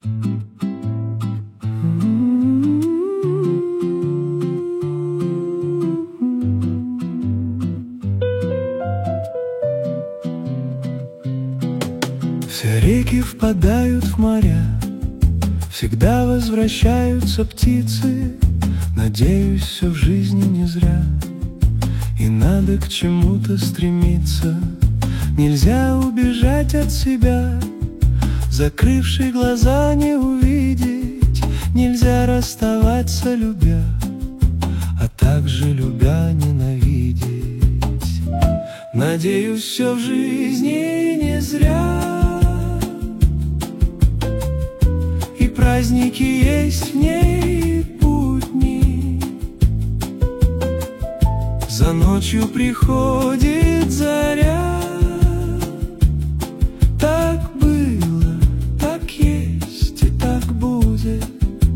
Все реки впадают в моря, всегда возвращаются птицы. Надеюсь, все в жизни не зря, и надо к чему-то стремиться. Нельзя убежать от себя, закрывши глаза не увидеть. Нельзя расставаться, любя, а также любя ненавидеть. Надеюсь, все в жизни не зря, и праздники есть в ней, и будни. За ночью приходит заря. Так было, так есть и так будет.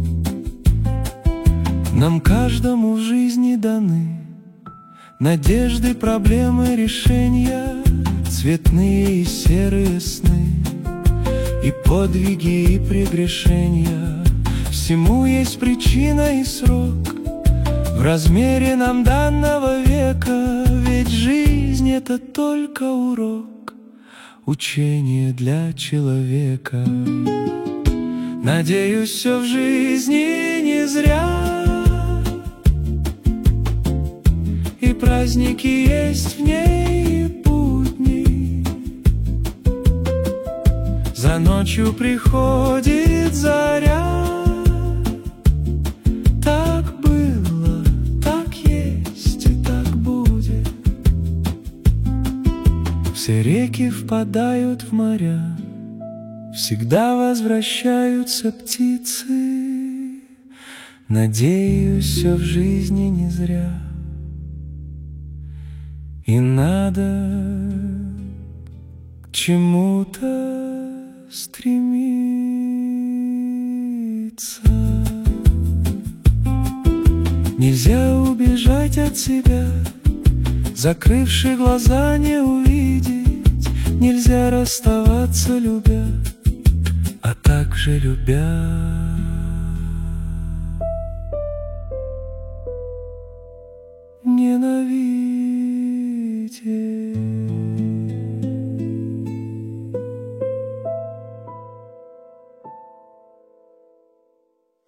Нам каждому в жизни даны надежды, проблемы, решения, цветные и серые сны, и подвиги, и прегрешения. Всему есть причина и срок в размере нам данного века. Ведь жизнь — это только урок, учение для человека. Надеюсь, все в жизни не зря, и праздники есть в ней, и будни. За ночью приходит заря. Так было, так есть и так будет. Все реки впадают в моря, всегда возвращаются птицы. Надеюсь, все в жизни не зря, и надо к чему-то стремиться. Нельзя убежать от себя, закрывши глаза не увидеть. Нельзя расставаться, любя, а также любя ненавидеть.